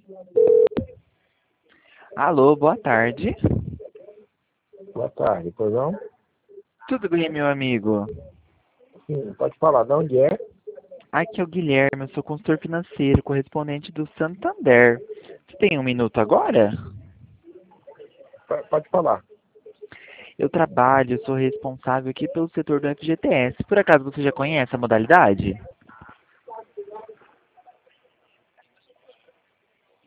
Alô, boa tarde. Boa tarde, pois não? Tudo bem, meu amigo? Sim, pode falar, de onde é? Aqui é o Guilherme, eu sou consultor financeiro, correspondente do Santander. Você tem um minuto agora? Pode falar. Eu trabalho, sou responsável aqui pelo setor do FGTS. Por acaso você já conhece a modalidade?